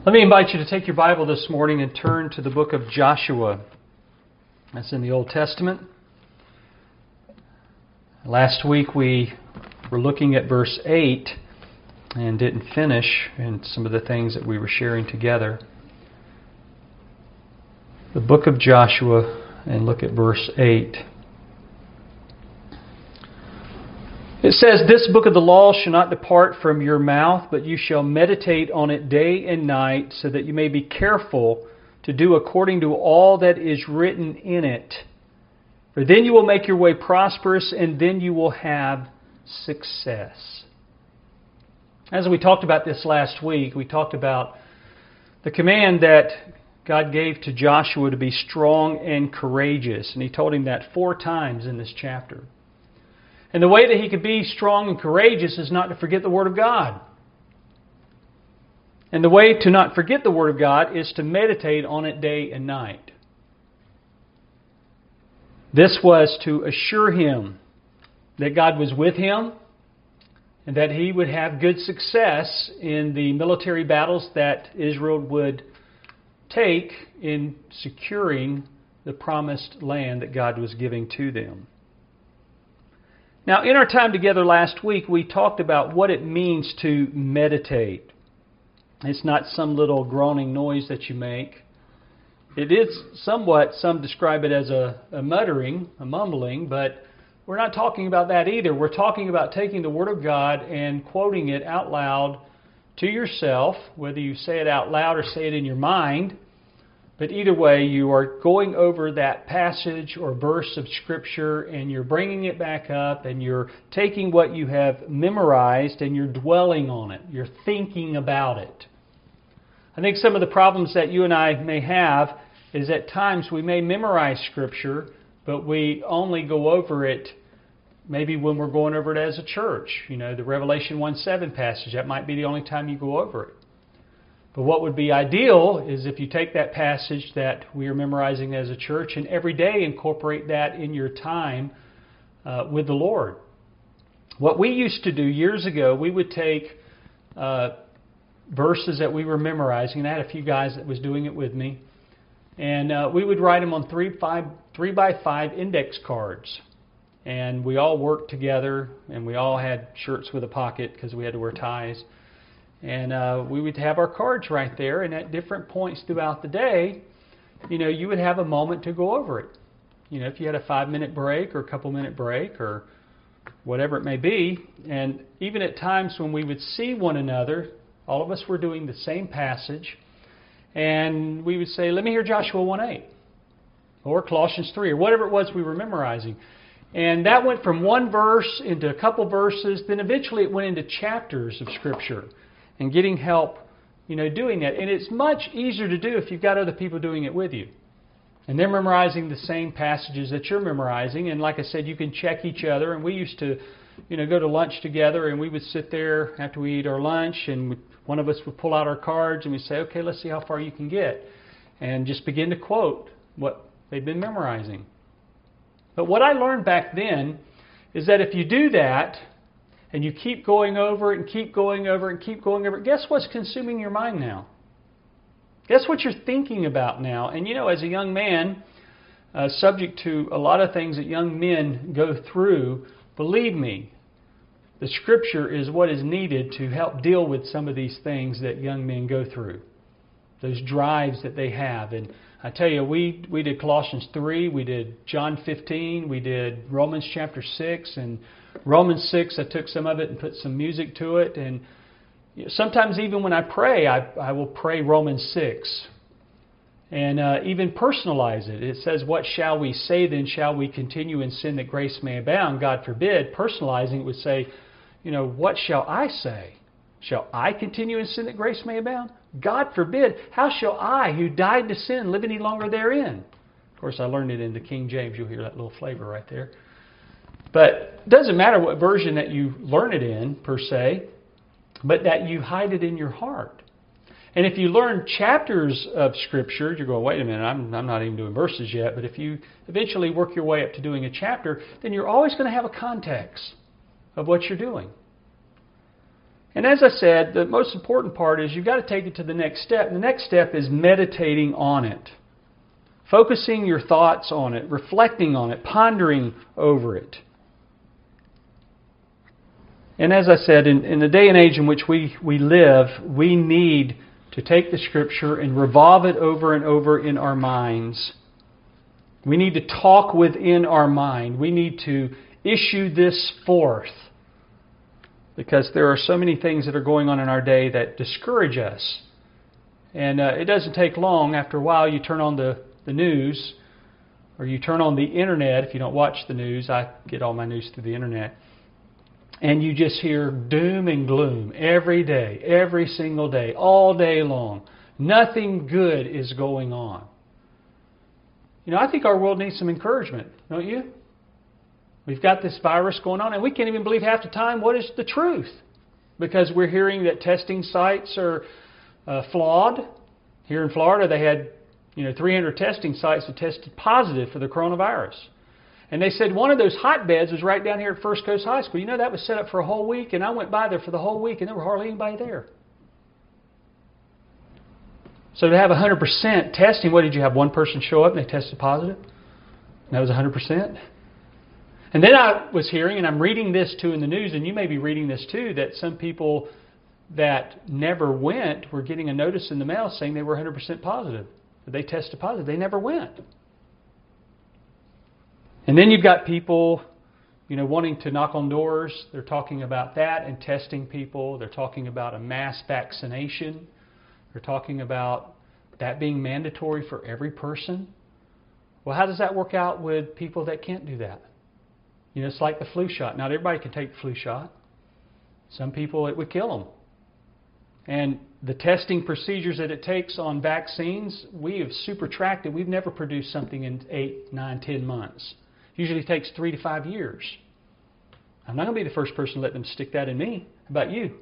Let me invite you to take your Bible this morning and turn to the book of Joshua. That's in the Old Testament. Last week we were looking at verse 8 and didn't finish in some of the things that we were sharing together. The book of Joshua, and look at verse 8. It says, "This book of the law shall not depart from your mouth, but you shall meditate on it day and night, so that you may be careful to do according to all that is written in it. For then you will make your way prosperous, and then you will have success." As we talked about this last week, we talked about the command that God gave to Joshua to be strong and courageous. And He told him that 4 times in this chapter. And the way that he could be strong and courageous is not to forget the Word of God. And the way to not forget the Word of God is to meditate on it day and night. This was to assure him that God was with him and that he would have good success in the military battles that Israel would take in securing the promised land that God was giving to them. Now, in our time together last week, we talked about what it means to meditate. It's not some little groaning noise that you make. It is somewhat, some describe it as a muttering, a mumbling, but we're not talking about that either. We're talking about taking the Word of God and quoting it out loud to yourself, whether you say it out loud or say it in your mind. But either way, you are going over that passage or verse of Scripture and you're bringing it back up and you're taking what you have memorized and you're dwelling on it. You're thinking about it. I think some of the problems that you and I may have is at times we may memorize Scripture, but we only go over it maybe when we're going over it as a church. You know, the Revelation 1:7 passage, that might be the only time you go over it. But what would be ideal is if you take that passage that we are memorizing as a church and every day incorporate that in your time with the Lord. What we used to do years ago, we would take verses that we were memorizing, and I had a few guys that was doing it with me, and we would write them on 3x5 index cards. And we all worked together, and we all had shirts with a pocket because we had to wear ties. And we would have our cards right there, and at different points throughout the day, you know, you would have a moment to go over it. You know, if you had a 5-minute break or a couple-minute break or whatever it may be. And even at times when we would see one another, all of us were doing the same passage, and we would say, "Let me hear Joshua 1:8 or Colossians 3 or whatever it was we were memorizing." And that went from one verse into a couple verses, then eventually it went into chapters of Scripture. And getting help, you know, doing that. And it's much easier to do if you've got other people doing it with you. And they're memorizing the same passages that you're memorizing. And like I said, you can check each other. And we used to, you know, go to lunch together, and we would sit there after we eat our lunch, and one of us would pull out our cards, and we'd say, "Okay, let's see how far you can get." And just begin to quote what they've been memorizing. But what I learned back then is that if you do that, and you keep going over it and keep going over it and keep going over it, guess what's consuming your mind now? Guess what you're thinking about now? And you know, as a young man, subject to a lot of things that young men go through, believe me, the Scripture is what is needed to help deal with some of these things that young men go through. Those drives that they have. And I tell you, we did Colossians 3, we did John 15, we did Romans chapter 6, and Romans 6, I took some of it and put some music to it. And sometimes even when I pray, I will pray Romans 6. And even personalize it. It says, "What shall we say then? Shall we continue in sin that grace may abound?" God forbid. Personalizing it would say, you know, "What shall I say? Shall I continue in sin that grace may abound? God forbid. How shall I, who died to sin, live any longer therein?" Of course, I learned it in the King James. You'll hear that little flavor right there. But it doesn't matter what version that you learn it in, per se, but that you hide it in your heart. And if you learn chapters of Scripture, you're going, "Wait a minute, I'm not even doing verses yet." But if you eventually work your way up to doing a chapter, then you're always going to have a context of what you're doing. And as I said, the most important part is you've got to take it to the next step. And the next step is meditating on it. Focusing your thoughts on it, reflecting on it, pondering over it. And as I said, in the day and age in which we live, we need to take the Scripture and revolve it over and over in our minds. We need to talk within our mind. We need to issue this forth. Because there are so many things that are going on in our day that discourage us. And it doesn't take long. After a while, you turn on the news, or you turn on the internet. If you don't watch the news, I get all my news through the internet. And you just hear doom and gloom every day, every single day, all day long. Nothing good is going on. I think our world needs some encouragement, don't you? We've got this virus going on, and we can't even believe half the time what is the truth. Because we're hearing that testing sites are flawed. Here in Florida, they had 300 testing sites that tested positive for the coronavirus. And they said one of those hotbeds was right down here at First Coast High School. That was set up for a whole week, and I went by there for the whole week, and there were hardly anybody there. So to have 100% testing, what did you have? One person show up and they tested positive? And that was 100%? And then I was hearing, and I'm reading this too in the news, and you may be reading this too, that some people that never went were getting a notice in the mail saying they were 100% positive. They tested positive. They never went. And then you've got people, wanting to knock on doors. They're talking about that and testing people. They're talking about a mass vaccination. They're talking about that being mandatory for every person. Well, how does that work out with people that can't do that? It's like the flu shot. Not everybody can take the flu shot. Some people, it would kill them. And the testing procedures that it takes on vaccines, we have super-tracked. We've never produced something in 8, 9, 10 months. Usually takes 3 to 5 years. I'm not going to be the first person to let them stick that in me. How about you?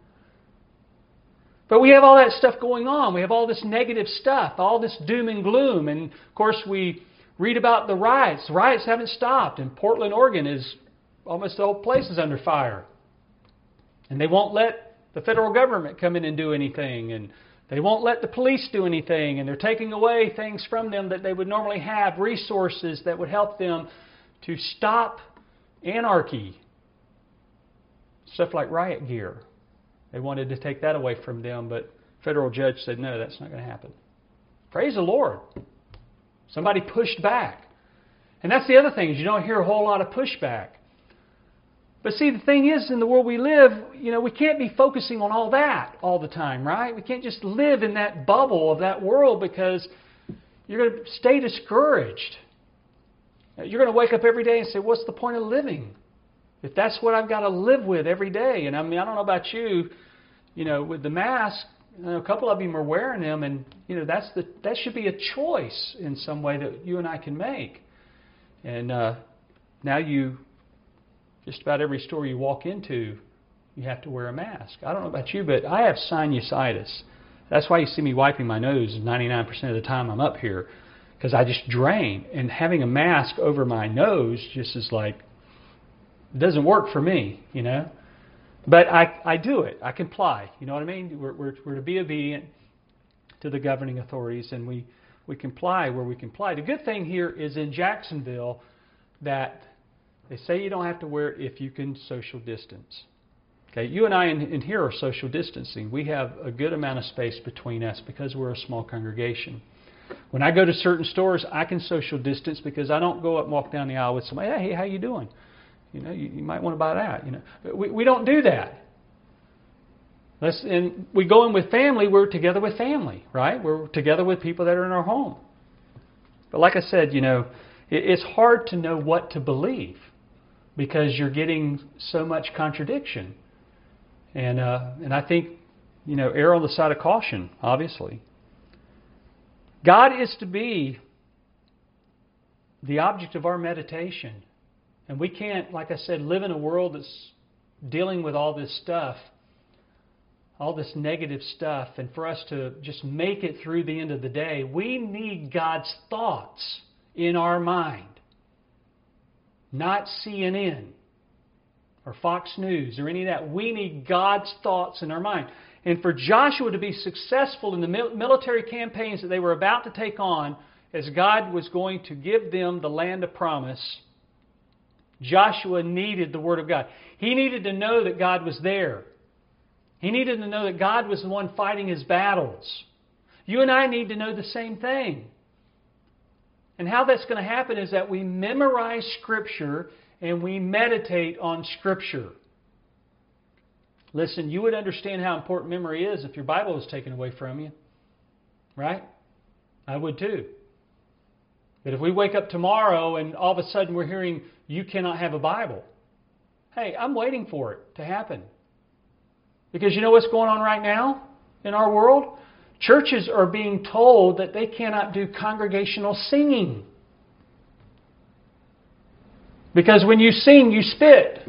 But we have all that stuff going on. We have all this negative stuff, all this doom and gloom. And, of course, we read about the riots. The riots haven't stopped. And Portland, Oregon is almost the whole place is under fire. And they won't let the federal government come in and do anything. And they won't let the police do anything. And they're taking away things from them that they would normally have, resources that would help them to stop anarchy. Stuff like riot gear. They wanted to take that away from them, but a federal judge said, no, that's not going to happen. Praise the Lord. Somebody pushed back. And that's the other thing, is you don't hear a whole lot of pushback. But see, the thing is, in the world we live, we can't be focusing on all that all the time, right? We can't just live in that bubble of that world, because you're going to stay discouraged. You're going to wake up every day and say, what's the point of living? If that's what I've got to live with every day. And I don't know about you, with the mask, a couple of you are wearing them, and that should be a choice in some way that you and I can make. And now just about every store you walk into, you have to wear a mask. I don't know about you, but I have sinusitis. That's why you see me wiping my nose 99% of the time I'm up here, because I just drain. And having a mask over my nose just is like, it doesn't work for me, But I do it. I comply. You know what I mean? We're to be obedient to the governing authorities, and we comply where we comply. The good thing here is in Jacksonville that they say you don't have to wear it if you can social distance. Okay, you and I in here are social distancing. We have a good amount of space between us because we're a small congregation. When I go to certain stores, I can social distance because I don't go up and walk down the aisle with somebody. Hey, how you doing? You might want to buy that. We don't do that. And we go in with family. We're together with family, right? We're together with people that are in our home. But like I said, it's hard to know what to believe because you're getting so much contradiction. And I think, err on the side of caution, obviously. God is to be the object of our meditation. And we can't, like I said, live in a world that's dealing with all this stuff, all this negative stuff. And for us to just make it through the end of the day, we need God's thoughts in our mind. Not CNN. or Fox News or any of that. We need God's thoughts in our mind. And for Joshua to be successful in the military campaigns that they were about to take on, as God was going to give them the land of promise, Joshua needed the Word of God. He needed to know that God was there. He needed to know that God was the one fighting his battles. You and I need to know the same thing. And how that's going to happen is that we memorize Scripture and we meditate on Scripture. Listen, you would understand how important memory is if your Bible was taken away from you. Right? I would too. But if we wake up tomorrow and all of a sudden we're hearing, you cannot have a Bible. Hey, I'm waiting for it to happen. Because you know what's going on right now in our world? Churches are being told that they cannot do congregational singing. Because when you sing, you spit.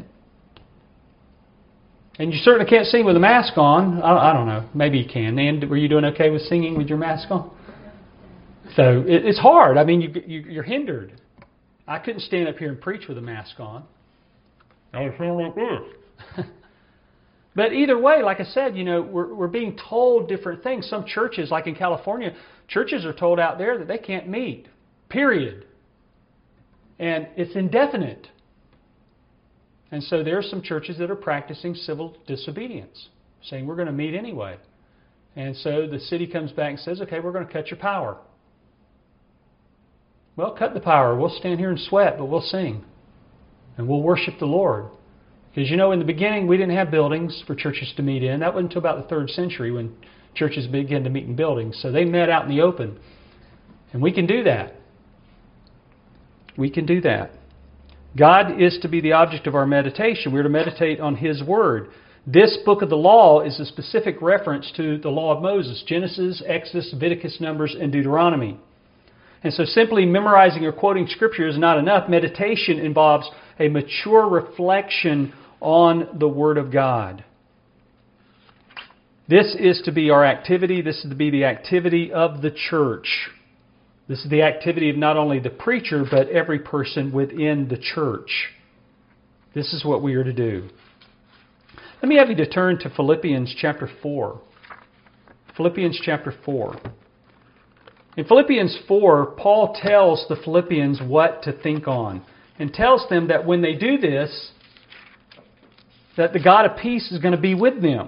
And you certainly can't sing with a mask on. I don't know. Maybe you can. Nan, were you doing okay with singing with your mask on? So it's hard. I mean, you're hindered. I couldn't stand up here and preach with a mask on. I would sound like this. But either way, like I said, we're being told different things. Some churches, like in California, churches are told out there that they can't meet. Period. And it's indefinite. And so there are some churches that are practicing civil disobedience, saying we're going to meet anyway. And so the city comes back and says, okay, we're going to cut your power. Well, cut the power. We'll stand here and sweat, but we'll sing. And we'll worship the Lord. Because in the beginning we didn't have buildings for churches to meet in. That wasn't until about the 3rd century when churches began to meet in buildings. So they met out in the open. And we can do that. We can do that. God is to be the object of our meditation. We're to meditate on His Word. This book of the law is a specific reference to the law of Moses: Genesis, Exodus, Leviticus, Numbers, and Deuteronomy. And so simply memorizing or quoting Scripture is not enough. Meditation involves a mature reflection on the Word of God. This is to be our activity. This is to be the activity of the church. This is the activity of not only the preacher, but every person within the church. This is what we are to do. Let me have you to turn to Philippians chapter 4. Philippians chapter 4. In Philippians 4, Paul tells the Philippians what to think on, and tells them that when they do this, that the God of peace is going to be with them.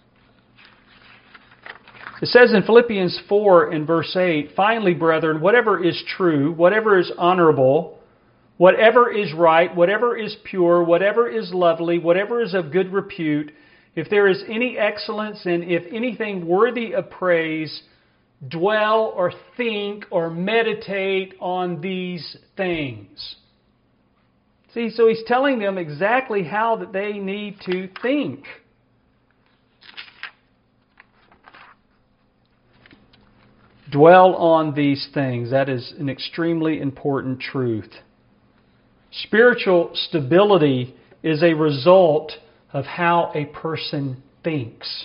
It says in Philippians 4 and verse 8, finally, brethren, whatever is true, whatever is honorable, whatever is right, whatever is pure, whatever is lovely, whatever is of good repute, if there is any excellence and if anything worthy of praise, dwell or think or meditate on these things. See, so he's telling them exactly how that they need to think. Dwell on these things. That is an extremely important truth. Spiritual stability is a result of how a person thinks.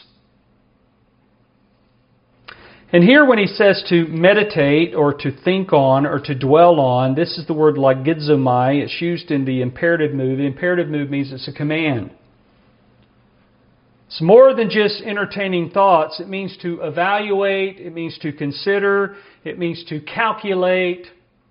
And here when he says to meditate or to think on or to dwell on, this is the word logizomai. It's used in the imperative mood. The imperative mood means it's a command. It's more than just entertaining thoughts. It means to evaluate. It means to consider. It means to calculate.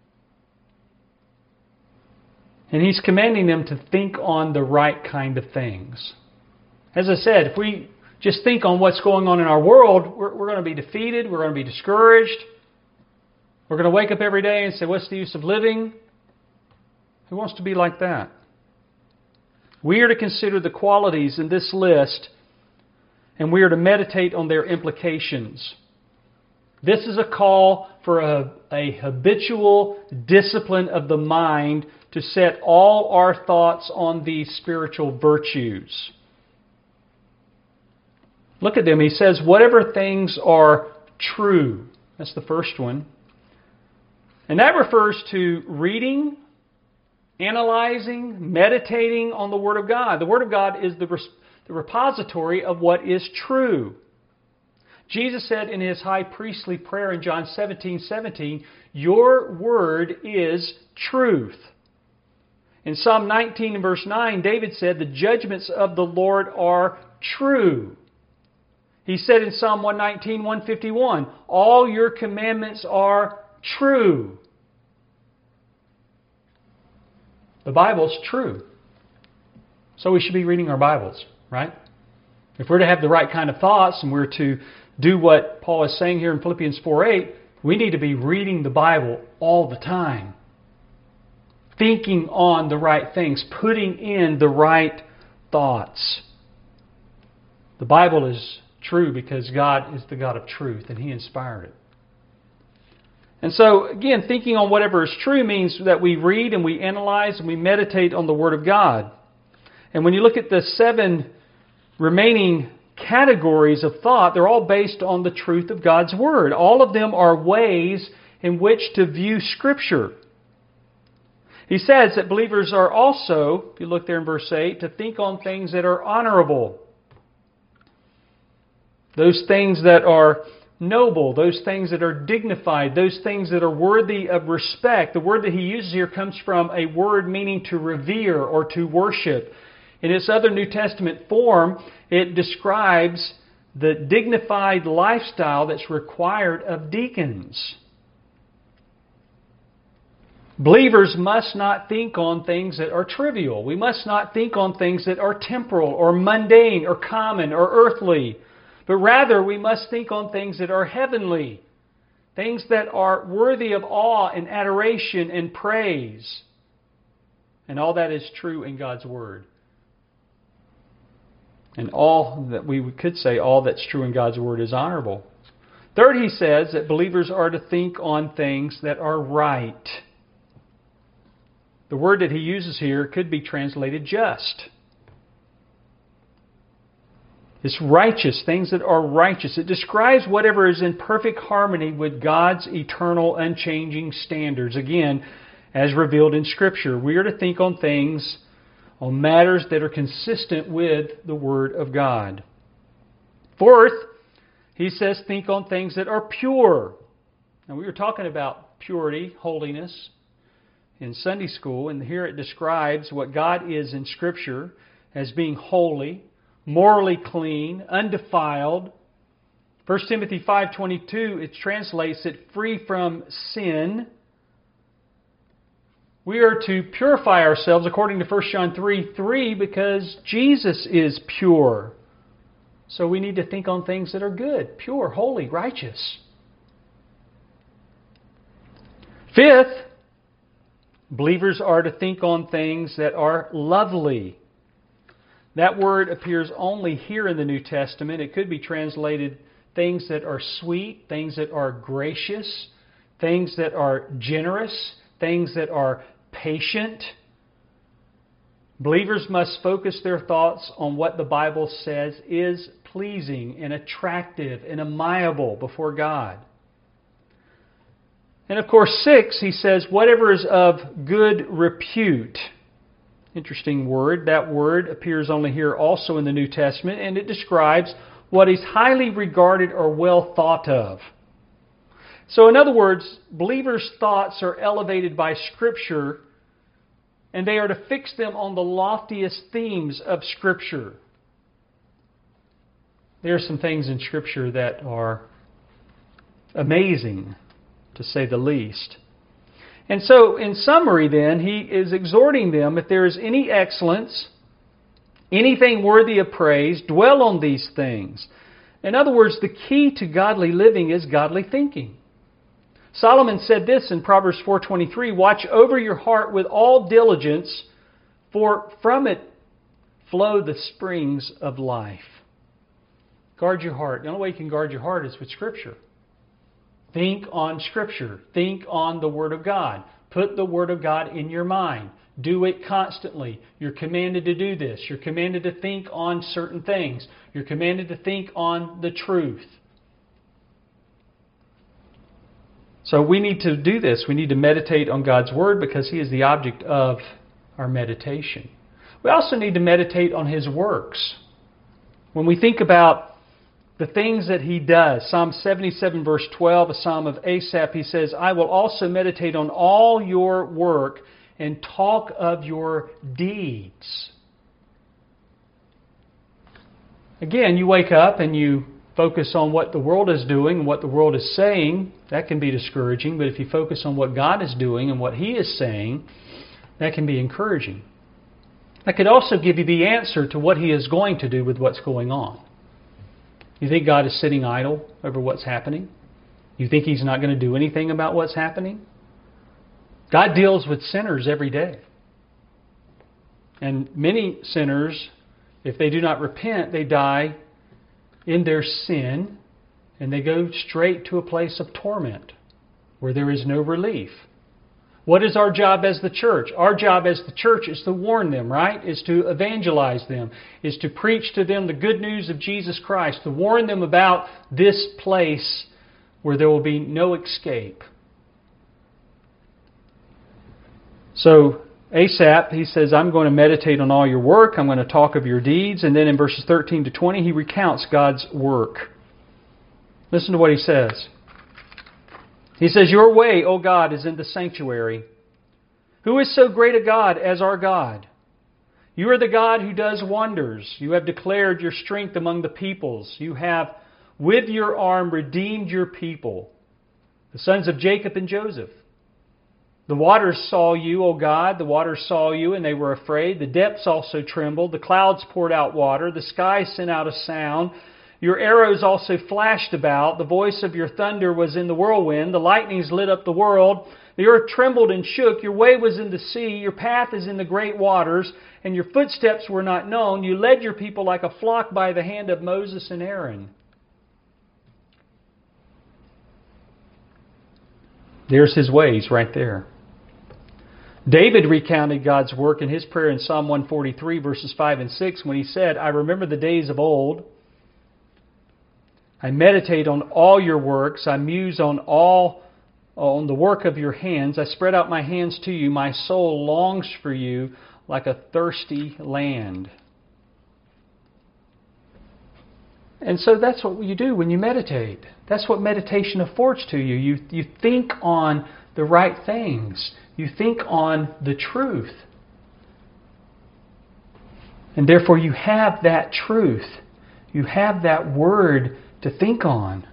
And he's commanding them to think on the right kind of things. As I said, if we just think on what's going on in our world, we're going to be defeated. We're going to be discouraged. We're going to wake up every day and say, what's the use of living? Who wants to be like that? We are to consider the qualities in this list, and we are to meditate on their implications. This is a call for a habitual discipline of the mind to set all our thoughts on these spiritual virtues. Look at them. He says, whatever things are true. That's the first one. And that refers to reading, analyzing, meditating on the Word of God. The Word of God is the repository of what is true. Jesus said in His high priestly prayer in John 17:17, your Word is truth. In Psalm 19 and verse 9, David said, "The judgments of the Lord are true." He said in Psalm 119, 151, "All your commandments are true." The Bible's true. So we should be reading our Bibles, right? If we're to have the right kind of thoughts and we're to do what Paul is saying here in Philippians 4:8, we need to be reading the Bible all the time. Thinking on the right things, putting in the right thoughts. The Bible is true because God is the God of truth and He inspired it. And so, again, thinking on whatever is true means that we read and we analyze and we meditate on the Word of God. And when you look at the 7 remaining categories of thought, they're all based on the truth of God's Word. All of them are ways in which to view Scripture. He says that believers are also, if you look there in verse 8, to think on things that are honorable. Those things that are noble, those things that are dignified, those things that are worthy of respect. The word that he uses here comes from a word meaning to revere or to worship. In its other New Testament form, it describes the dignified lifestyle that's required of deacons. Believers must not think on things that are trivial. We must not think on things that are temporal or mundane or common or earthly. But rather, we must think on things that are heavenly. Things that are worthy of awe and adoration and praise. And all that is true in God's Word. And all that we could say, all that's true in God's Word is honorable. Third, he says that believers are to think on things that are right. The word that he uses here could be translated just. It's righteous, things that are righteous. It describes whatever is in perfect harmony with God's eternal, unchanging standards. Again, as revealed in Scripture, we are to think on things, on matters that are consistent with the Word of God. Fourth, he says think on things that are pure. Now we were talking about purity, holiness, in Sunday school, and here it describes what God is in Scripture as being holy, morally clean, undefiled. 1 Timothy 5:22, it translates it free from sin. We are to purify ourselves according to 1 John 3:3 because Jesus is pure. So we need to think on things that are good, pure, holy, righteous. Fifth, believers are to think on things that are lovely. That word appears only here in the New Testament. It could be translated things that are sweet, things that are gracious, things that are generous, things that are patient. Believers must focus their thoughts on what the Bible says is pleasing and attractive and amiable before God. And of course, 6, he says, whatever is of good repute. Interesting word. That word appears only here also in the New Testament, and it describes what is highly regarded or well thought of. So in other words, believers' thoughts are elevated by Scripture, and they are to fix them on the loftiest themes of Scripture. There are some things in Scripture that are amazing, to say the least. And so, in summary then, he is exhorting them, if there is any excellence, anything worthy of praise, dwell on these things. In other words, the key to godly living is godly thinking. Solomon said this in Proverbs 4:23, watch over your heart with all diligence, for from it flow the springs of life. Guard your heart. The only way you can guard your heart is with Scripture. Think on Scripture. Think on the Word of God. Put the Word of God in your mind. Do it constantly. You're commanded to do this. You're commanded to think on certain things. You're commanded to think on the truth. So we need to do this. We need to meditate on God's Word because He is the object of our meditation. We also need to meditate on His works. When we think about the things that He does, Psalm 77 verse 12, a psalm of Asaph, he says, I will also meditate on all your work and talk of your deeds. Again, you wake up and you focus on what the world is doing and what the world is saying. That can be discouraging. But if you focus on what God is doing and what He is saying, that can be encouraging. That could also give you the answer to what He is going to do with what's going on. You think God is sitting idle over what's happening? You think He's not going to do anything about what's happening? God deals with sinners every day. And many sinners, if they do not repent, they die in their sin and they go straight to a place of torment where there is no relief. What is our job as the church? Our job as the church is to warn them, right? Is to evangelize them. Is to preach to them the good news of Jesus Christ. To warn them about this place where there will be no escape. So Asaph, he says, I'm going to meditate on all your work. I'm going to talk of your deeds. And then in verses 13 to 20, he recounts God's work. Listen to what he says. He says, your way, O God, is in the sanctuary. Who is so great a God as our God? You are the God who does wonders. You have declared your strength among the peoples. You have, with your arm, redeemed your people, the sons of Jacob and Joseph. The waters saw you, O God. The waters saw you, and they were afraid. The depths also trembled. The clouds poured out water. The sky sent out a sound. Your arrows also flashed about. The voice of your thunder was in the whirlwind. The lightnings lit up the world. The earth trembled and shook. Your way was in the sea. Your path is in the great waters. And your footsteps were not known. You led your people like a flock by the hand of Moses and Aaron. There's His ways right there. David recounted God's work in his prayer in Psalm 143, verses 5 and 6, when he said, I remember the days of old. I meditate on all your works. I muse on the work of your hands. I spread out my hands to you. My soul longs for you like a thirsty land. And so that's what you do when you meditate. That's what meditation affords to you. You think on the right things. You think on the truth. And therefore you have that truth. You have that word to think on.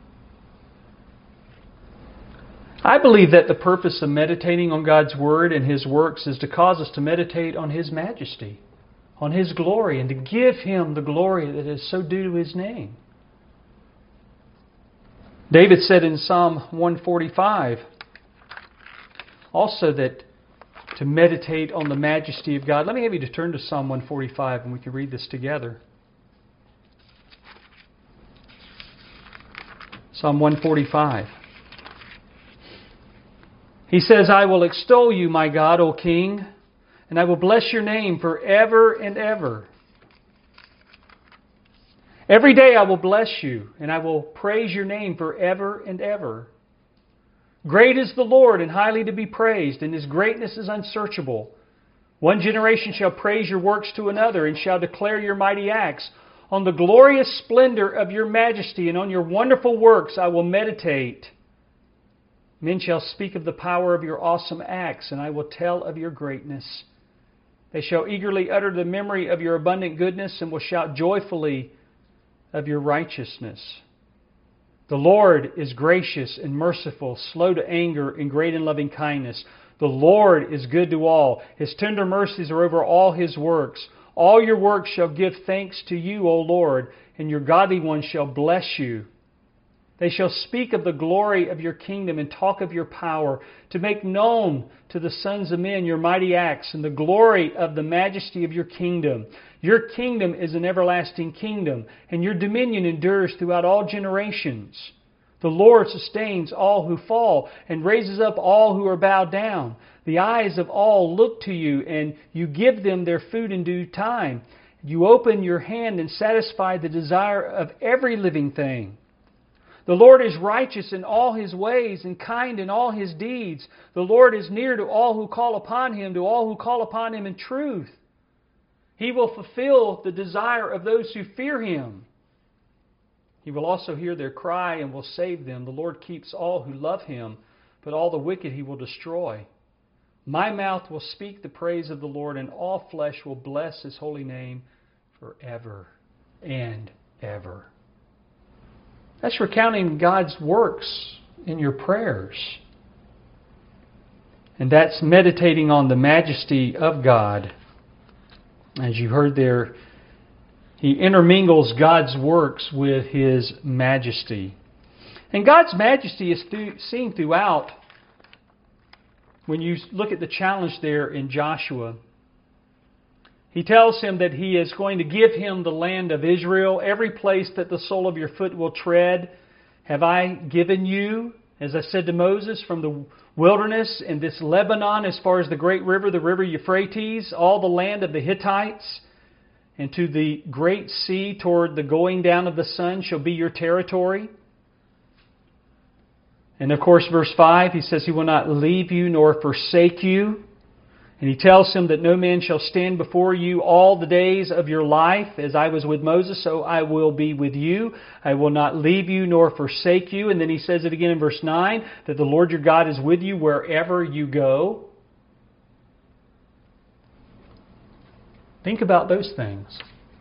I believe that the purpose of meditating on God's Word and His works is to cause us to meditate on His majesty, on His glory, and to give Him the glory that is so due to His name. David said in Psalm 145 also that to meditate on the majesty of God. Let me have you to turn to Psalm 145 and we can read this together. Psalm 145. He says, I will extol you, my God, O King, and I will bless your name forever and ever. Every day I will bless you, and I will praise your name forever and ever. Great is the Lord, and highly to be praised, and His greatness is unsearchable. One generation shall praise your works to another, and shall declare your mighty acts. On the glorious splendor of your majesty, and on your wonderful works I will meditate. Men shall speak of the power of your awesome acts, and I will tell of your greatness. They shall eagerly utter the memory of your abundant goodness, and will shout joyfully of your righteousness. The Lord is gracious and merciful, slow to anger, and great in loving kindness. The Lord is good to all. His tender mercies are over all His works. All your works shall give thanks to you, O Lord, and your godly ones shall bless you. They shall speak of the glory of your kingdom and talk of your power, to make known to the sons of men your mighty acts and the glory of the majesty of your kingdom. Your kingdom is an everlasting kingdom, and your dominion endures throughout all generations. The Lord sustains all who fall and raises up all who are bowed down. The eyes of all look to you, and you give them their food in due time. You open your hand and satisfy the desire of every living thing. The Lord is righteous in all His ways and kind in all His deeds. The Lord is near to all who call upon Him, to all who call upon Him in truth. He will fulfill the desire of those who fear Him. He will also hear their cry and will save them. The Lord keeps all who love Him, but all the wicked He will destroy. My mouth will speak the praise of the Lord, and all flesh will bless His holy name forever and ever. That's recounting God's works in your prayers. And that's meditating on the majesty of God. As you heard there, He intermingles God's works with His majesty. And God's majesty is seen throughout. When you look at the challenge there in Joshua, He tells him that He is going to give him the land of Israel. Every place that the sole of your foot will tread have I given you, as I said to Moses, from the wilderness and this Lebanon as far as the great river, the river Euphrates, all the land of the Hittites, and to the great sea toward the going down of the sun shall be your territory. And of course, verse 5, He says He will not leave you nor forsake you. And He tells him that no man shall stand before you all the days of your life. As I was with Moses, so I will be with you. I will not leave you nor forsake you. And then He says it again in verse 9, that the Lord your God is with you wherever you go. Think about those things.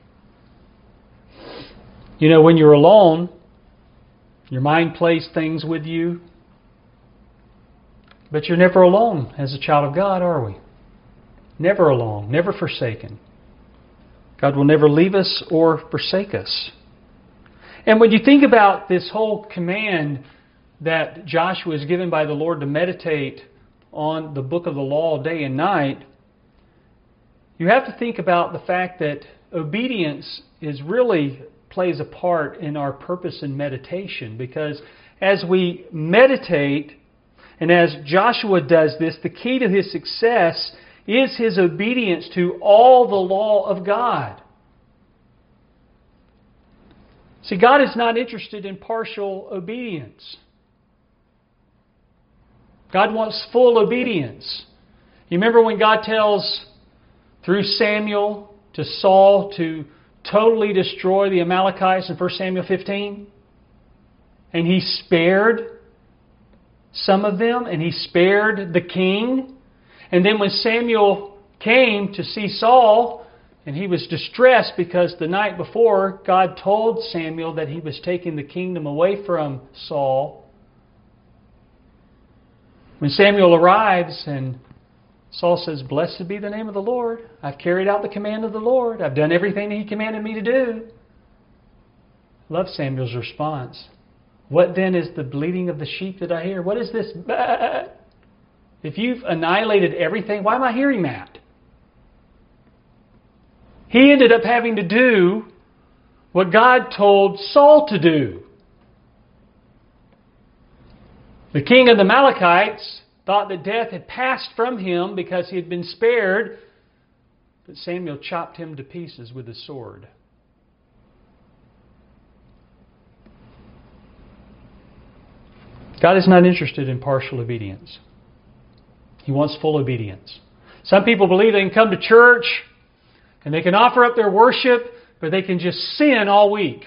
You know, when you're alone, your mind plays things with you. But you're never alone as a child of God, are we? Never alone, never forsaken. God will never leave us or forsake us. And when you think about this whole command that Joshua is given by the Lord to meditate on the book of the law day and night, you have to think about the fact that obedience really plays a part in our purpose in meditation. Because as we meditate, and as Joshua does this, the key to his success is his obedience to all the law of God. See, God is not interested in partial obedience. God wants full obedience. You remember when God tells, through Samuel, to Saul to totally destroy the Amalekites in 1 Samuel 15? And He spared some of them, and He spared the king. And then when Samuel came to see Saul, and he was distressed because the night before God told Samuel that He was taking the kingdom away from Saul. When Samuel arrives and Saul says, "Blessed be the name of the Lord. I've carried out the command of the Lord. I've done everything He commanded me to do." Love Samuel's response. "What then is the bleating of the sheep that I hear? What is this? Bah! If you've annihilated everything, why am I hearing that?" He ended up having to do what God told Saul to do. The king of the Amalekites thought that death had passed from him because he had been spared, but Samuel chopped him to pieces with his sword. God is not interested in partial obedience. He wants full obedience. Some people believe they can come to church and they can offer up their worship, but they can just sin all week.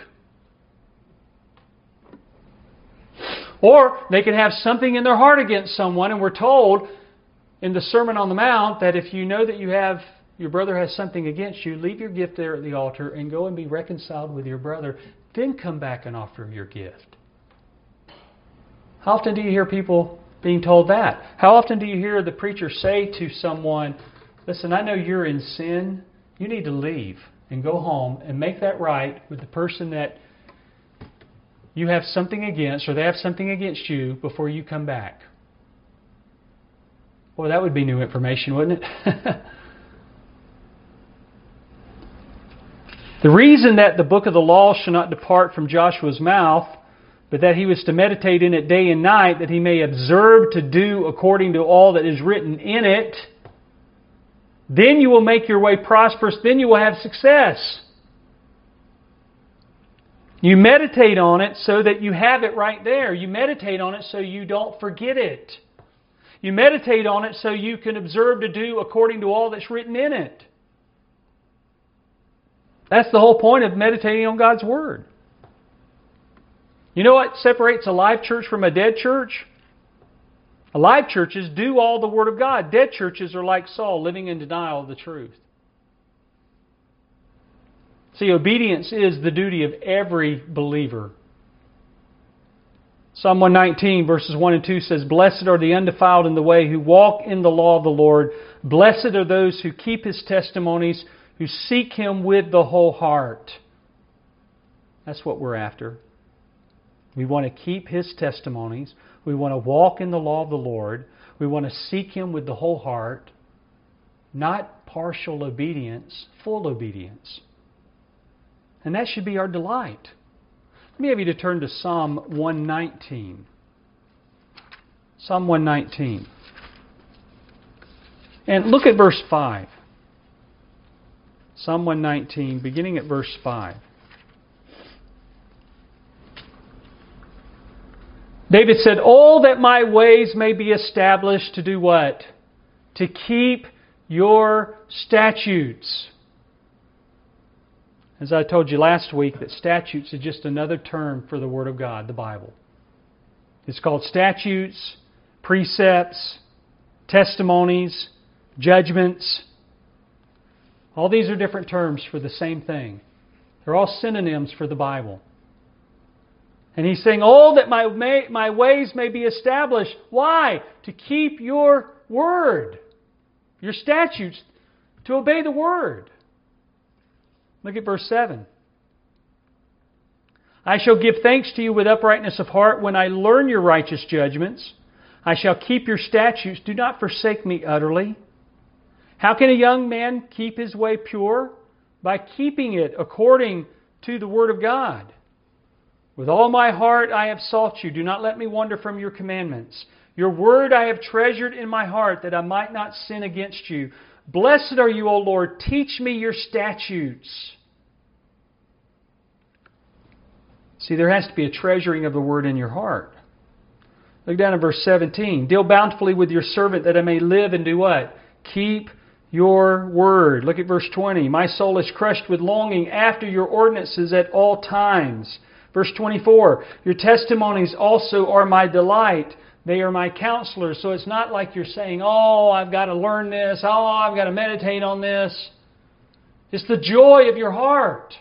Or they can have something in their heart against someone, and we're told in the Sermon on the Mount that if you know that your brother has something against you, leave your gift there at the altar and go and be reconciled with your brother. Then come back and offer your gift. How often do you hear people being told that? How often do you hear the preacher say to someone, "Listen, I know you're in sin. You need to leave and go home and make that right with the person that you have something against, or they have something against you, before you come back." Well, that would be new information, wouldn't it? The reason that the book of the law shall not depart from Joshua's mouth, but that he was to meditate in it day and night, that he may observe to do according to all that is written in it, then you will make your way prosperous, then you will have success. You meditate on it so that you have it right there. You meditate on it so you don't forget it. You meditate on it so you can observe to do according to all that's written in it. That's the whole point of meditating on God's Word. You know what separates a live church from a dead church? Alive churches do all the Word of God. Dead churches are like Saul, living in denial of the truth. See, obedience is the duty of every believer. Psalm 119 verses 1 and 2 says, Blessed are the undefiled in the way who walk in the law of the Lord. Blessed are those who keep His testimonies, who seek Him with the whole heart. That's what we're after. We want to keep His testimonies. We want to walk in the law of the Lord. We want to seek Him with the whole heart. Not partial obedience, full obedience. And that should be our delight. Let me have you to turn to Psalm 119. Psalm 119. And look at verse 5. Psalm 119, beginning at verse 5. David said, "Oh, that my ways may be established to do what? To keep your statutes." As I told you last week, that statutes is just another term for the Word of God, the Bible. It's called statutes, precepts, testimonies, judgments. All these are different terms for the same thing. They're all synonyms for the Bible. And he's saying, "Oh, that my ways may be established." Why? To keep your word, your statutes, to obey the word. Look at verse 7. "I shall give thanks to you with uprightness of heart when I learn your righteous judgments. I shall keep your statutes. Do not forsake me utterly." How can a young man keep his way pure? By keeping it according to the Word of God. "With all my heart I have sought you. Do not let me wander from your commandments. Your word I have treasured in my heart, that I might not sin against you. Blessed are you, O Lord. Teach me your statutes." See, there has to be a treasuring of the word in your heart. Look down at verse 17. "Deal bountifully with your servant, that I may live and do what? Keep your word." Look at verse 20. "My soul is crushed with longing after your ordinances at all times." Verse 24. "Your testimonies also are my delight. They are my counselors." So it's not like you're saying, "Oh, I've got to learn this. Oh, I've got to meditate on this." It's the joy of your heart.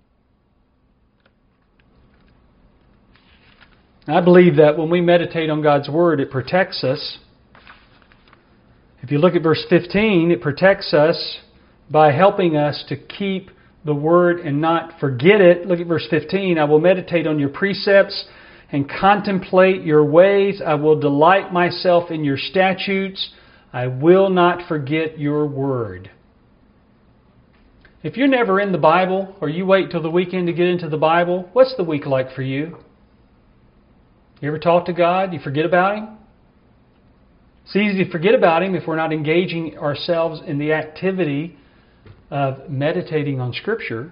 I believe that when we meditate on God's Word, it protects us. If you look at verse 15, it protects us by helping us to keep the Word and not forget it. Look at verse 15. "I will meditate on your precepts and contemplate your ways. I will delight myself in your statutes. I will not forget your word." If you're never in the Bible, or you wait till the weekend to get into the Bible, what's the week like for you? You ever talk to God? You forget about Him? It's easy to forget about Him if we're not engaging ourselves in the activity of meditating on Scripture.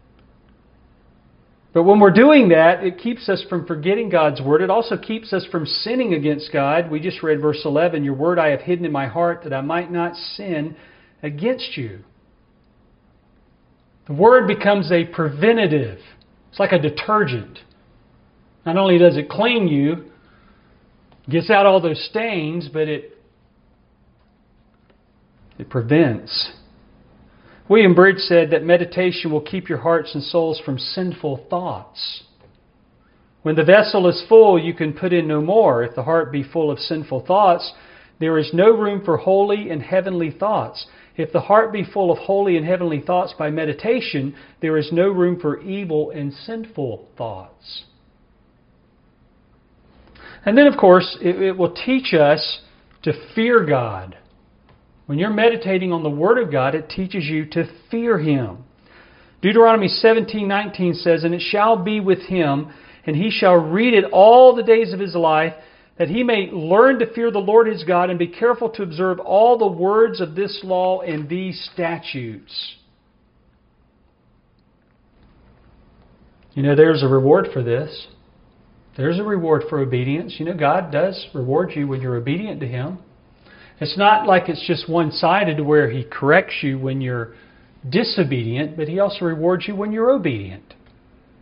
But when we're doing that, it keeps us from forgetting God's Word. It also keeps us from sinning against God. We just read verse 11, "Your word I have hidden in my heart, that I might not sin against you." The Word becomes a preventative. It's like a detergent. Not only does it clean you, gets out all those stains, but it prevents. William Bridge said that meditation will keep your hearts and souls from sinful thoughts. When the vessel is full, you can put in no more. If the heart be full of sinful thoughts, there is no room for holy and heavenly thoughts. If the heart be full of holy and heavenly thoughts by meditation, there is no room for evil and sinful thoughts. And then, of course, it will teach us to fear God. When you're meditating on the Word of God, it teaches you to fear Him. Deuteronomy 17:19 says, "And it shall be with him, and he shall read it all the days of his life, that he may learn to fear the Lord his God, and be careful to observe all the words of this law and these statutes." You know, there's a reward for this. There's a reward for obedience. You know, God does reward you when you're obedient to Him. It's not like it's just one-sided to where He corrects you when you're disobedient, but He also rewards you when you're obedient.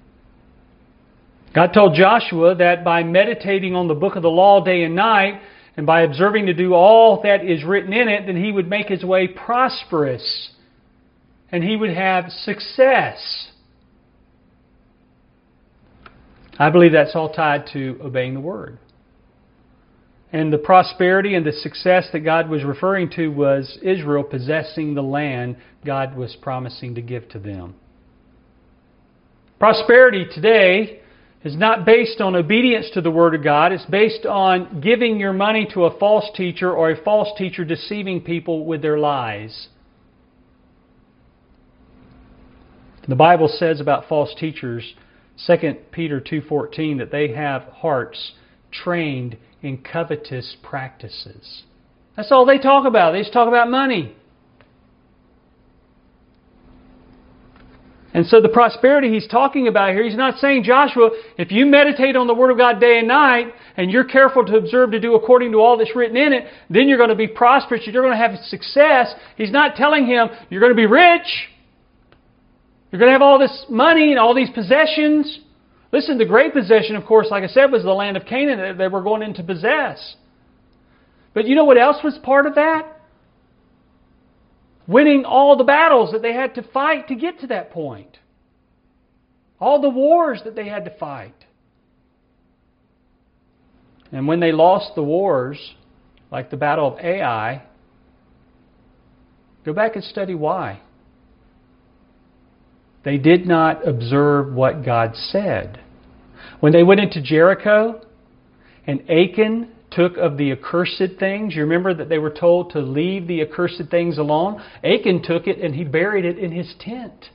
God told Joshua that by meditating on the book of the law day and night, and by observing to do all that is written in it, then he would make his way prosperous and he would have success. I believe that's all tied to obeying the Word. And the prosperity and the success that God was referring to was Israel possessing the land God was promising to give to them. Prosperity today is not based on obedience to the Word of God. It's based on giving your money to a false teacher or a false teacher deceiving people with their lies. The Bible says about false teachers, 2 Peter 2:14, that they have hearts trained in covetous practices. That's all they talk about. They just talk about money. And so the prosperity he's talking about here, he's not saying, Joshua, if you meditate on the Word of God day and night, and you're careful to observe to do according to all that's written in it, then you're going to be prosperous, you're going to have success. He's not telling him, you're going to be rich, you're going to have all this money and all these possessions. Listen, the great possession, of course, like I said, was the land of Canaan that they were going in to possess. But you know what else was part of that? Winning all the battles that they had to fight to get to that point. All the wars that they had to fight. And when they lost the wars, like the Battle of Ai, go back and study why. They did not observe what God said. When they went into Jericho and Achan took of the accursed things, you remember that they were told to leave the accursed things alone? Achan took it and he buried it in his tent.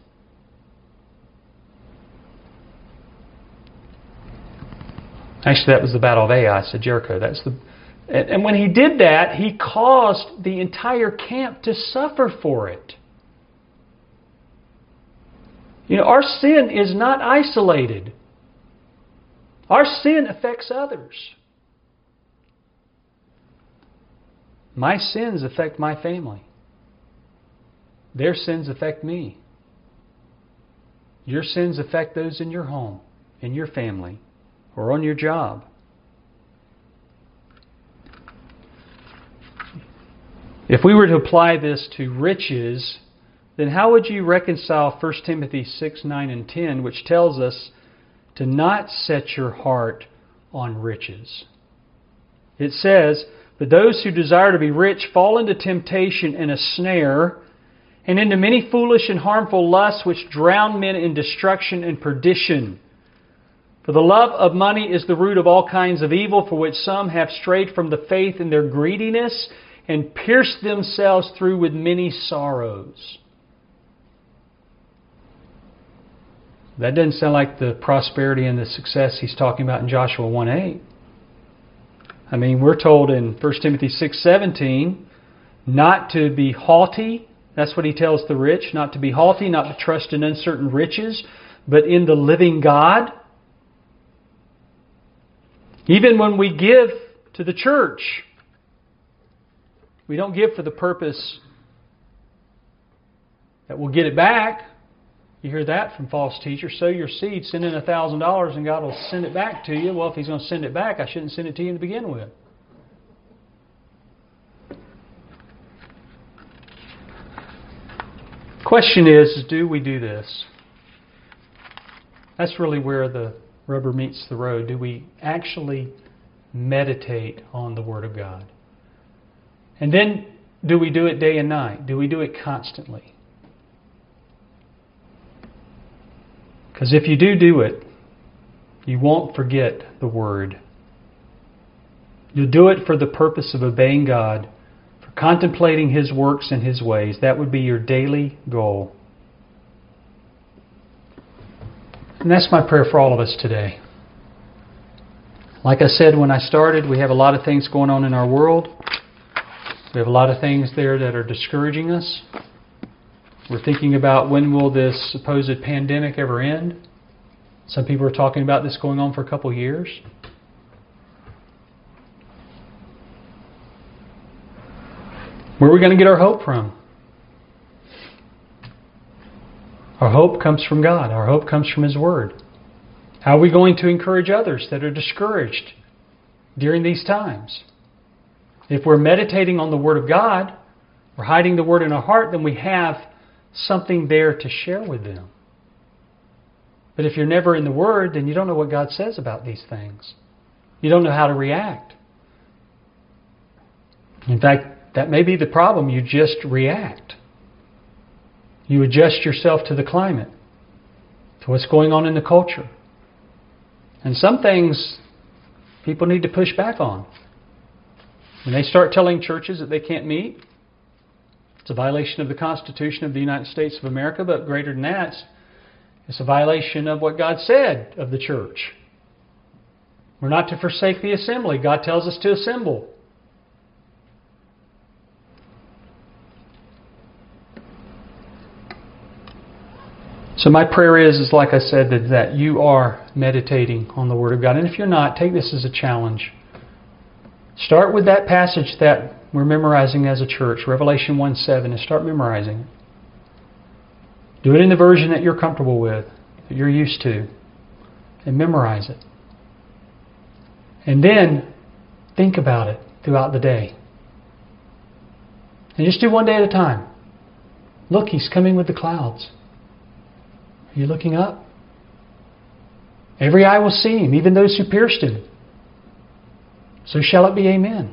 Actually, that was the Battle of Ai. I said Jericho. And when he did that, he caused the entire camp to suffer for it. You know, our sin is not isolated. Our sin affects others. My sins affect my family. Their sins affect me. Your sins affect those in your home, in your family, or on your job. If we were to apply this to riches, then how would you reconcile 1 Timothy 6, 9, and 10, which tells us to not set your heart on riches? It says, "But those who desire to be rich fall into temptation and a snare, and into many foolish and harmful lusts which drown men in destruction and perdition. For the love of money is the root of all kinds of evil, for which some have strayed from the faith in their greediness and pierced themselves through with many sorrows." That doesn't sound like the prosperity and the success he's talking about in Joshua 1:8. I mean, we're told in 1 Timothy 6:17 not to be haughty. That's what he tells the rich. Not to be haughty, not to trust in uncertain riches, but in the living God. Even when we give to the church, we don't give for the purpose that we'll get it back. You hear that from false teachers. Sow your seed, send in $1,000 and God will send it back to you. Well, if He's going to send it back, I shouldn't send it to you to begin with. Question is, do we do this? That's really where the rubber meets the road. Do we actually meditate on the Word of God? And then, do we do it day and night? Do we do it constantly? Because if you do it, you won't forget the Word. You'll do it for the purpose of obeying God, for contemplating His works and His ways. That would be your daily goal. And that's my prayer for all of us today. Like I said when I started, we have a lot of things going on in our world. We have a lot of things there that are discouraging us. We're thinking about when will this supposed pandemic ever end. Some people are talking about this going on for a couple of years. Where are we going to get our hope from? Our hope comes from God. Our hope comes from His Word. How are we going to encourage others that are discouraged during these times? If we're meditating on the Word of God, we're hiding the Word in our heart, then we have something there to share with them. But if you're never in the Word, then you don't know what God says about these things. You don't know how to react. In fact, that may be the problem. You just react. You adjust yourself to the climate, to what's going on in the culture. And some things people need to push back on. When they start telling churches that they can't meet, it's a violation of the Constitution of the United States of America, but greater than that, it's a violation of what God said of the church. We're not to forsake the assembly. God tells us to assemble. So my prayer is like I said, that you are meditating on the Word of God. And if you're not, take this as a challenge. Start with that passage that we're memorizing as a church, Revelation 1:7, and start memorizing it. Do it in the version that you're comfortable with, that you're used to, and memorize it. And then think about it throughout the day. And just do one day at a time. Look, He's coming with the clouds. Are you looking up? Every eye will see Him, even those who pierced Him. So shall it be, amen.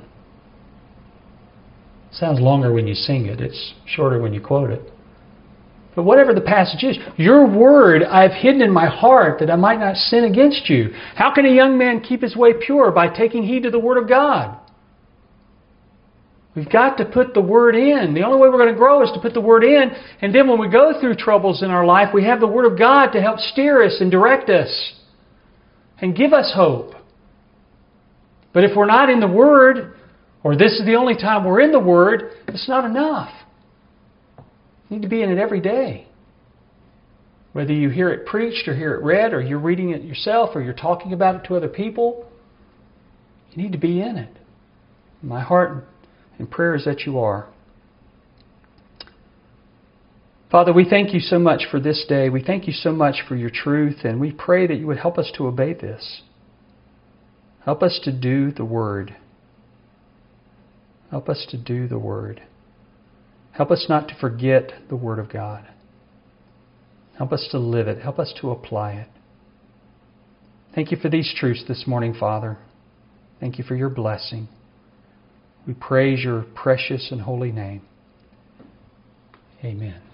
Sounds longer when you sing it. It's shorter when you quote it. But whatever the passage is, your word I've hidden in my heart that I might not sin against you. How can a young man keep his way pure? By taking heed to the Word of God. We've got to put the Word in. The only way we're going to grow is to put the Word in. And then when we go through troubles in our life, we have the Word of God to help steer us and direct us and give us hope. But if we're not in the Word, or this is the only time we're in the Word, it's not enough. You need to be in it every day. Whether you hear it preached or hear it read, or you're reading it yourself, or you're talking about it to other people, you need to be in it. My heart and prayer is that you are. Father, we thank you so much for this day. We thank you so much for your truth, and we pray that you would help us to obey this. Help us to do the Word. Help us to do the Word. Help us not to forget the Word of God. Help us to live it. Help us to apply it. Thank you for these truths this morning, Father. Thank you for your blessing. We praise your precious and holy name. Amen.